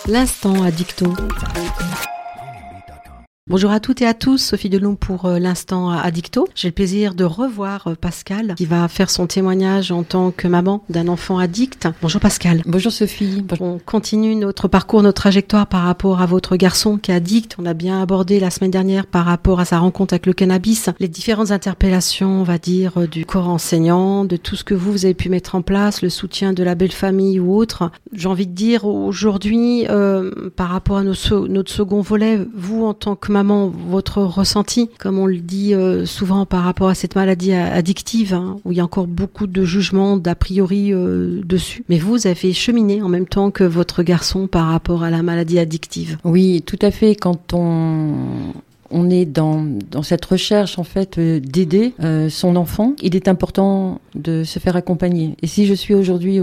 L'instant addicto. Bonjour à toutes et à tous, Sophie Delhomme pour l'instant addicto. J'ai le plaisir de revoir Pascal qui va faire son témoignage en tant que maman d'un enfant addict. Bonjour Pascal. Bonjour Sophie. On continue notre parcours, notre trajectoire par rapport à votre garçon qui est addict. On a bien abordé la semaine dernière par rapport à sa rencontre avec le cannabis, les différentes interpellations, on va dire, du corps enseignant, de tout ce que vous avez pu mettre en place, le soutien de la belle famille ou autre. J'ai envie de dire aujourd'hui, par rapport à notre second volet, vous en tant que maman, votre ressenti, comme on le dit souvent par rapport à cette maladie addictive, où il y a encore beaucoup de jugements, d'a priori dessus. Mais vous avez cheminé en même temps que votre garçon par rapport à la maladie addictive. Oui, tout à fait. Quand on est dans cette recherche en fait d'aider son enfant, il est important de se faire accompagner. Et si je suis aujourd'hui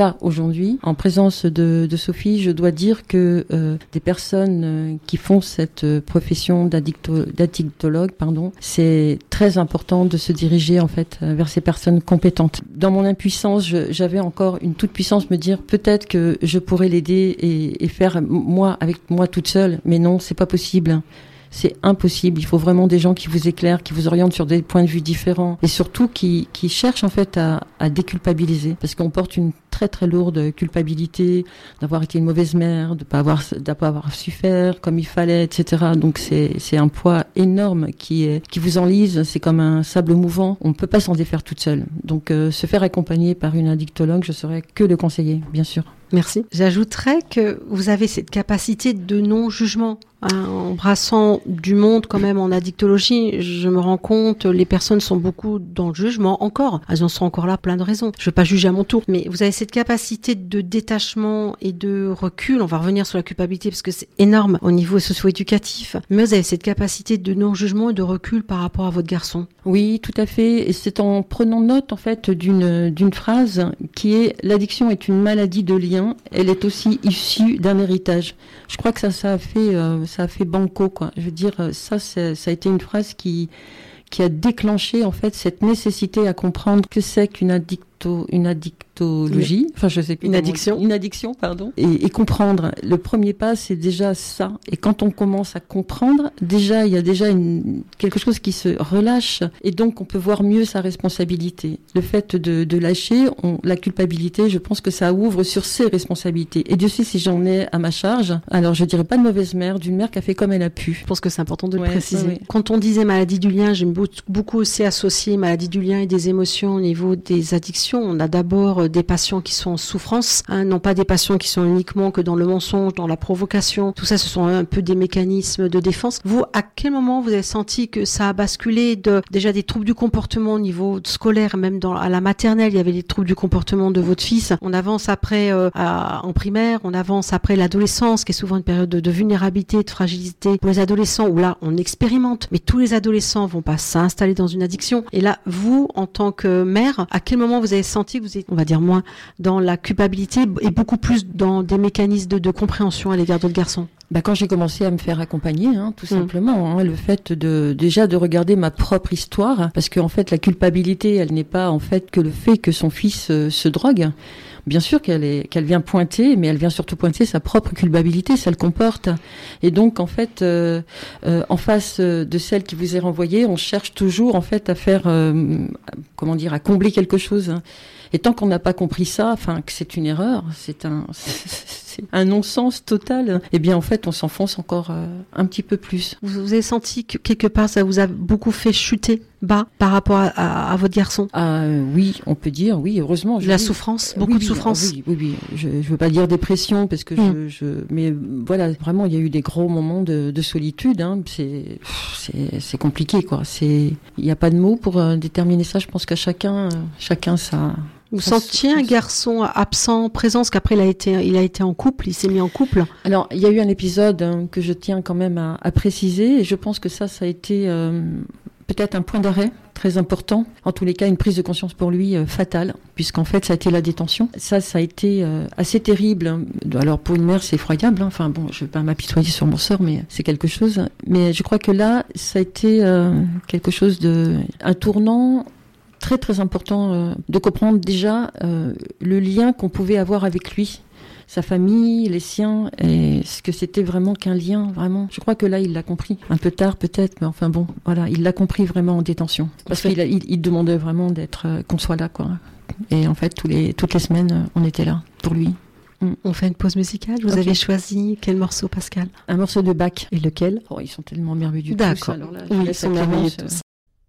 en présence de Sophie, je dois dire que des personnes qui font cette profession d'addictologue, c'est très important de se diriger en fait vers ces personnes compétentes. Dans mon impuissance, j'avais encore une toute puissance me dire peut-être que je pourrais l'aider et faire avec moi toute seule, mais non, c'est pas possible. C'est impossible. Il faut vraiment des gens qui vous éclairent, qui vous orientent sur des points de vue différents et surtout qui cherchent en fait à déculpabiliser, parce qu'on porte une très très lourde culpabilité d'avoir été une mauvaise mère, de pas avoir su faire comme il fallait, etc. Donc c'est un poids énorme qui vous enlise. C'est comme un sable mouvant. On ne peut pas s'en défaire toute seule. Donc se faire accompagner par une addictologue, je saurais que le conseiller, bien sûr. Merci. J'ajouterais que vous avez cette capacité de non-jugement. Embrassant du monde quand même en addictologie, je me rends compte, les personnes sont beaucoup dans le jugement encore. Elles en sont encore là, plein de raisons. Je ne veux pas juger à mon tour, mais vous avez cette capacité de détachement et de recul. On va revenir sur la culpabilité parce que c'est énorme au niveau socio-éducatif. Mais vous avez cette capacité de non-jugement et de recul par rapport à votre garçon. Oui, tout à fait. Et c'est en prenant note en fait d'une phrase qui est « L'addiction est une maladie de lien. Elle est aussi issue d'un héritage ». Je crois que ça a fait banco, quoi. Je veux dire, ça a été une phrase qui a déclenché en fait cette nécessité à comprendre que c'est qu'une addictologie, enfin je sais plus, une addiction, pardon, et comprendre. Le premier pas, c'est déjà ça. Et quand on commence à comprendre, déjà il y a déjà quelque chose qui se relâche, et donc on peut voir mieux sa responsabilité. Le fait de lâcher la culpabilité, je pense que ça ouvre sur ses responsabilités. Et Dieu sait si j'en ai à ma charge. Alors je dirais pas de mauvaise mère, d'une mère qui a fait comme elle a pu. Je pense que c'est important de le préciser. Ouais. Quand on disait maladie du lien, j'aime beaucoup aussi associer maladie du lien et des émotions au niveau des addictions. On a d'abord des patients qui sont en souffrance, non pas des patients qui sont uniquement que dans le mensonge, dans la provocation. Tout ça, ce sont un peu des mécanismes de défense. Vous, à quel moment vous avez senti que ça a basculé déjà des troubles du comportement au niveau scolaire, même à la maternelle, il y avait des troubles du comportement de votre fils. On avance après en primaire, on avance après l'adolescence, qui est souvent une période de vulnérabilité, de fragilité pour les adolescents, où là, on expérimente. Mais tous les adolescents vont pas s'installer dans une addiction. Et là, vous, en tant que mère, à quel moment vous avez senti que vous êtes, on va dire, moins dans la culpabilité et beaucoup plus dans des mécanismes de compréhension à l'égard d'autres garçons? Quand j'ai commencé à me faire accompagner, tout simplement, le fait de regarder ma propre histoire, parce qu'en fait la culpabilité, elle n'est pas en fait que le fait que son fils se drogue. Bien sûr qu'elle vient pointer, mais elle vient surtout pointer sa propre culpabilité, ça le comporte. Et donc en fait, en face de celle qui vous est renvoyée, on cherche toujours en fait à faire, à combler quelque chose. Et tant qu'on n'a pas compris ça, que c'est une erreur, c'est un non-sens total, eh bien en fait on s'enfonce encore un petit peu plus. Vous avez senti que quelque part ça vous a beaucoup fait chuter bas par rapport à votre garçon? Oui, on peut dire, oui, heureusement. La souffrance, beaucoup de souffrance. Oui. Je veux pas dire dépression parce que mais voilà, vraiment il y a eu des gros moments de solitude. C'est compliqué, quoi. Il n'y a pas de mots pour déterminer ça. Je pense qu'à chacun ça. Vous sentiez un garçon absent, présent, parce qu'après il a été en couple, il s'est mis en couple. Alors il y a eu un épisode que je tiens quand même à préciser, et je pense que ça a été peut-être un point d'arrêt très important. En tous les cas, une prise de conscience pour lui fatale, puisqu'en fait ça a été la détention. Ça a été assez terrible. Alors pour une mère c'est effroyable, je vais pas m'apitoyer sur mon sort, mais c'est quelque chose. Mais je crois que là ça a été quelque chose un tournant très très important de comprendre déjà le lien qu'on pouvait avoir avec lui. sa famille, les siens, et ce que c'était vraiment qu'un lien, vraiment. Je crois que là, il l'a compris. Un peu tard, peut-être, mais enfin bon, voilà, il l'a compris vraiment en détention. Parce qu'il demandait vraiment qu'on soit là, quoi. Et en fait, toutes les semaines, on était là pour lui. On fait une pause musicale. Vous avez choisi quel morceau, Pascal? Un morceau de Bach. Et lequel? Ils sont tellement merveilleux. D'accord. Alors là, oui, ils sont merveilleux tous.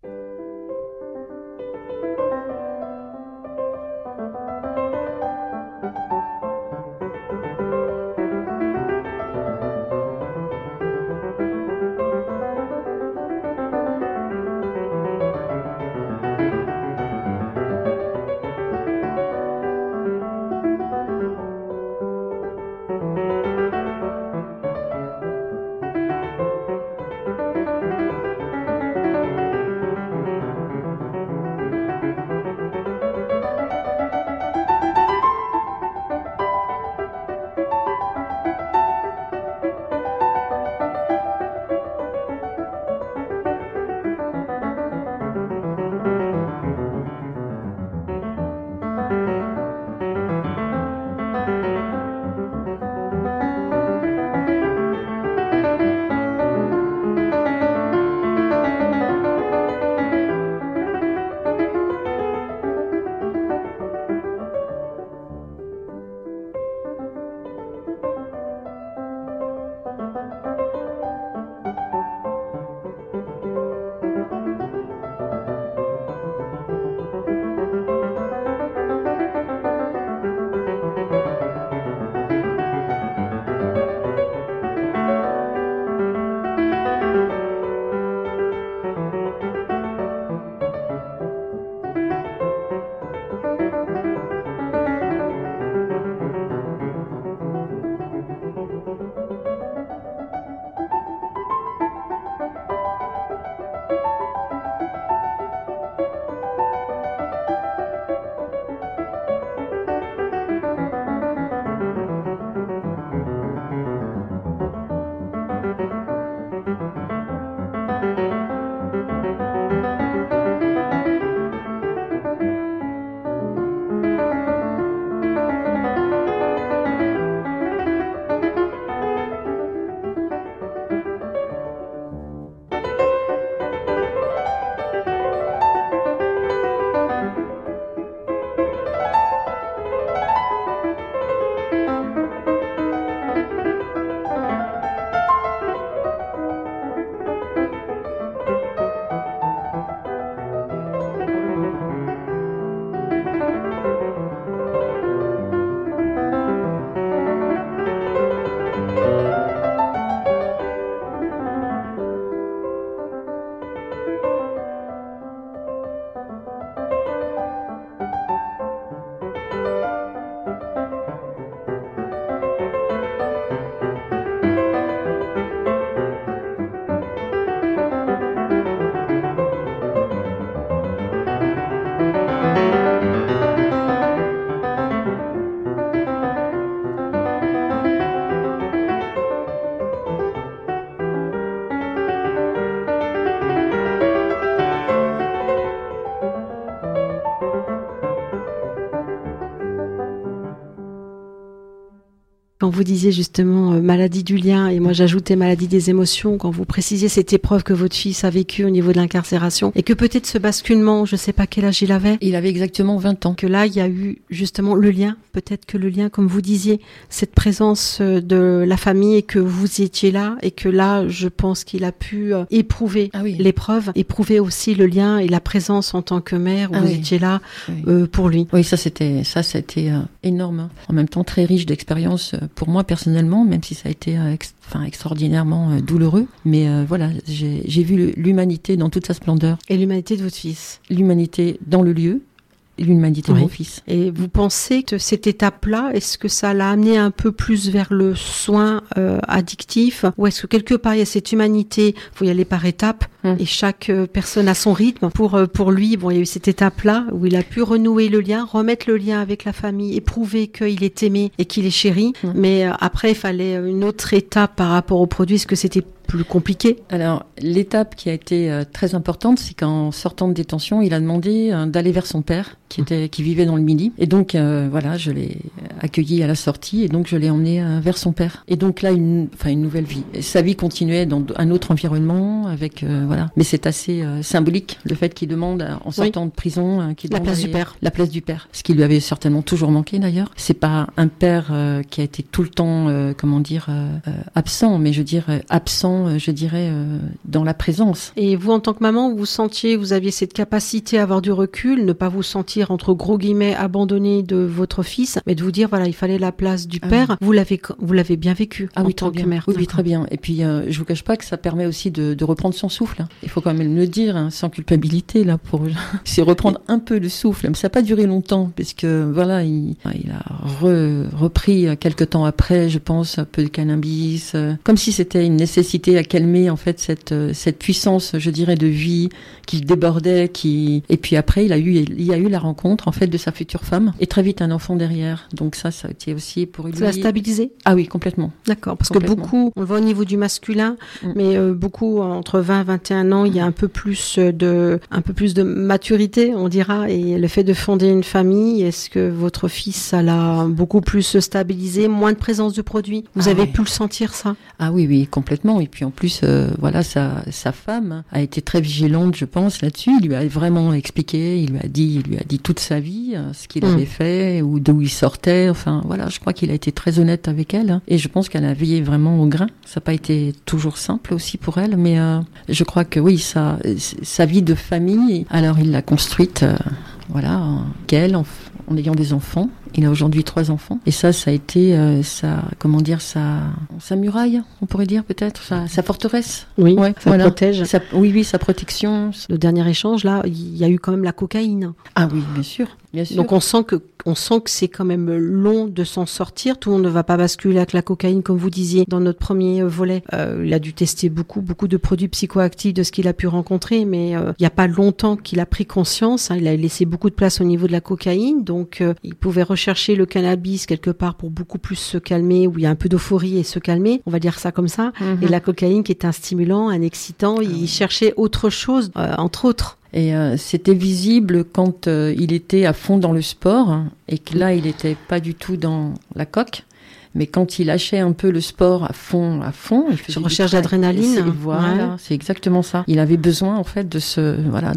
Quand vous disiez justement maladie du lien, et moi j'ajoutais maladie des émotions, quand vous précisiez cette épreuve que votre fils a vécue au niveau de l'incarcération, et que peut-être ce basculement, je ne sais pas quel âge il avait. Il avait exactement 20 ans. Que là, il y a eu justement le lien, peut-être que le lien, comme vous disiez, cette présence de la famille, et que vous étiez là, et que là, je pense qu'il a pu éprouver l'épreuve, éprouver aussi le lien et la présence en tant que mère, où vous étiez là pour lui. Oui, ça c'était énorme. Hein. En même temps, très riche d'expérience pour moi personnellement, même si ça a été extraordinairement douloureux. Mais voilà, j'ai vu l'humanité dans toute sa splendeur. Et l'humanité de votre fils. L'humanité dans le lieu. L'humanité de mon fils. Et vous pensez que cette étape-là, est-ce que ça l'a amené un peu plus vers le soin addictif, ou est-ce que quelque part il y a cette humanité, il faut y aller par étapes, Et chaque personne a son rythme. Pour lui, bon, il y a eu cette étape-là où il a pu renouer le lien, remettre le lien avec la famille et prouver qu'il est aimé et qu'il est chéri. Mais après, il fallait une autre étape par rapport au produit. Est-ce que c'était plus compliqué? Alors, l'étape qui a été très importante, c'est qu'en sortant de détention, il a demandé d'aller vers son père, qui vivait dans le Midi. Et donc, voilà, je l'ai accueilli à la sortie, et donc je l'ai emmené vers son père. Et donc là, une nouvelle vie. Et sa vie continuait dans un autre environnement, avec voilà. Mais c'est assez symbolique, le fait qu'il demande, en sortant de prison, qu'il demande la place du père. Ce qui lui avait certainement toujours manqué, d'ailleurs. C'est pas un père qui a été tout le temps, absent, mais je dirais absent, dans la présence. Et vous, en tant que maman, vous aviez cette capacité à avoir du recul, ne pas vous sentir, entre gros guillemets, abandonné de votre fils, mais de vous dire, voilà, il fallait la place du père. Vous l'avez bien vécu en tant que mère. Oui, très bien. Et puis, je vous cache pas que ça permet aussi de reprendre son souffle. Il faut quand même le dire, sans culpabilité, là, c'est reprendre un peu le souffle. Mais ça n'a pas duré longtemps, parce que, voilà, il a repris quelques temps après, je pense, un peu de cannabis, comme si c'était une nécessité à calmer, en fait, cette puissance, je dirais, de vie qui débordait, et puis après, il y a eu la rencontre, en fait, de sa future femme, et très vite un enfant derrière. Donc ça a été aussi pour lui. Ça l'a stabilisé? Ah oui, complètement. D'accord, parce que beaucoup, on le voit au niveau du masculin, mais beaucoup, entre 20 et 21 ans, il y a un peu plus de maturité, on dira, et le fait de fonder une famille, est-ce que votre fils, ça l'a beaucoup plus stabilisé, moins de présence de produits? Vous avez pu le sentir, ça? Ah oui, complètement. Et puis en plus, voilà, sa femme a été très vigilante, je pense, là-dessus. Il lui a vraiment expliqué, il lui a dit toute sa vie, ce qu'il avait fait, ou d'où il sortait. Enfin, voilà, je crois qu'il a été très honnête avec elle. Et je pense qu'elle a veillé vraiment au grain. Ça n'a pas été toujours simple aussi pour elle, mais je crois que oui, sa vie de famille, alors il l'a construite, voilà, en ayant des enfants. Il a aujourd'hui 3 enfants. Et ça a été sa muraille, on pourrait dire peut-être, sa forteresse. Oui, ça protège. Oui, sa protection. Le dernier échange, là, il y a eu quand même la cocaïne. Ah oui, bien sûr. Donc on sent que c'est quand même long de s'en sortir. Tout le monde ne va pas basculer avec la cocaïne, comme vous disiez dans notre premier volet. Il a dû tester beaucoup de produits psychoactifs de ce qu'il a pu rencontrer, mais il n'y a pas longtemps qu'il a pris conscience. Il a laissé beaucoup de place au niveau de la cocaïne, donc il pouvait rechercher le cannabis quelque part pour beaucoup plus se calmer, où il y a un peu d'euphorie et se calmer. On va dire ça comme ça. Et la cocaïne, qui est un stimulant, un excitant, il cherchait autre chose, entre autres. Et c'était visible quand il était à fond dans le sport, et que là, il n'était pas du tout dans la coque. Mais quand il lâchait un peu le sport à fond, il faisait je recherche l'adrénaline. Voilà, c'est exactement ça. Il avait besoin, en fait, de ce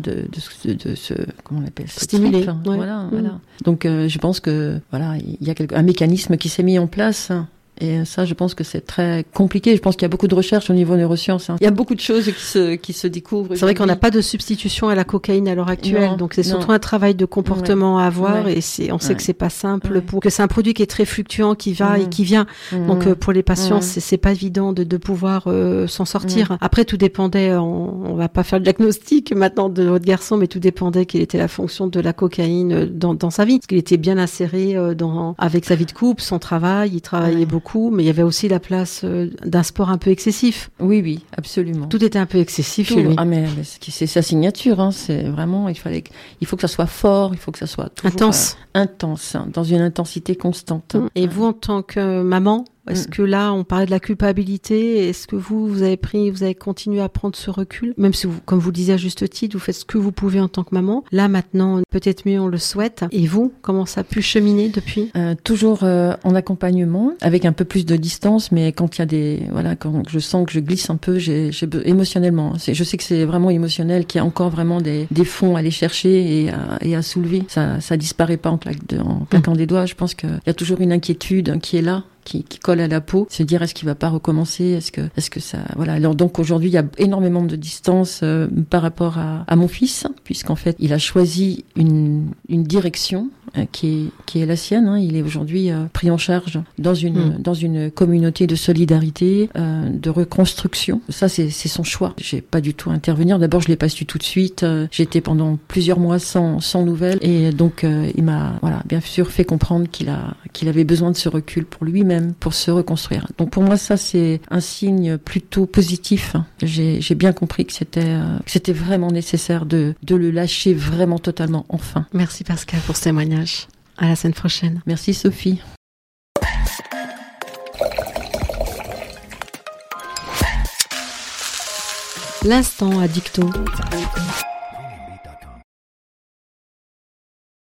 comment on appelle ça, stimuler. Voilà. Donc, je pense que, voilà, il y a un mécanisme qui s'est mis en place. Et ça, je pense que c'est très compliqué. Je pense qu'il y a beaucoup de recherches au niveau neurosciences. Il y a beaucoup de choses qui se découvrent. C'est vrai qu'on n'a pas de substitution à la cocaïne à l'heure actuelle. Donc c'est surtout un travail de comportement à avoir. Et on sait que c'est pas simple, que c'est un produit qui est très fluctuant, qui va et qui vient. Donc pour les patients, c'est pas évident de pouvoir s'en sortir. Après, tout dépendait, on va pas faire le diagnostic maintenant de votre garçon, mais tout dépendait quelle était la fonction de la cocaïne dans sa vie. Parce qu'il était bien inséré avec sa vie de couple, son travail, il travaillait beaucoup. Mais il y avait aussi la place d'un sport un peu excessif. Oui, absolument. Tout était un peu excessif chez lui. Ah mais c'est sa signature, hein. C'est vraiment, il faut que ça soit fort, il faut que ça soit toujours intense, dans une intensité constante. Et vous, en tant que maman, est-ce que là, on parlait de la culpabilité, est-ce que vous avez continué à prendre ce recul, même si vous, comme vous le disiez à juste titre, vous faites ce que vous pouvez en tant que maman. Là, maintenant, peut-être mieux, on le souhaite. Et vous, comment ça a pu cheminer depuis? Toujours en accompagnement, avec un peu plus de distance, mais quand il y a quand je sens que je glisse un peu, émotionnellement. Je sais que c'est vraiment émotionnel, qu'il y a encore vraiment des fonds à aller chercher et à soulever. Ça disparaît pas en claquant des doigts. Je pense qu'il y a toujours une inquiétude qui est là, qui colle à la peau, se dire est-ce qu'il va pas recommencer, est-ce que ça, voilà. Alors donc aujourd'hui il y a énormément de distance par rapport à mon fils, puisqu'en fait il a choisi une direction qui est la sienne. Hein. Il est aujourd'hui pris en charge dans une communauté de solidarité, de reconstruction. Ça, c'est son choix. J'ai pas du tout à intervenir. D'abord, je l'ai pas su tout de suite. J'étais pendant plusieurs mois sans nouvelles, et donc il m'a bien sûr fait comprendre qu'il avait besoin de ce recul pour lui-même, pour se reconstruire. Donc pour moi, ça c'est un signe plutôt positif. J'ai bien compris que c'était vraiment nécessaire de le lâcher vraiment totalement enfin. Merci Pascal pour ce témoignage. À la semaine prochaine. Merci Sophie. L'instant addicto.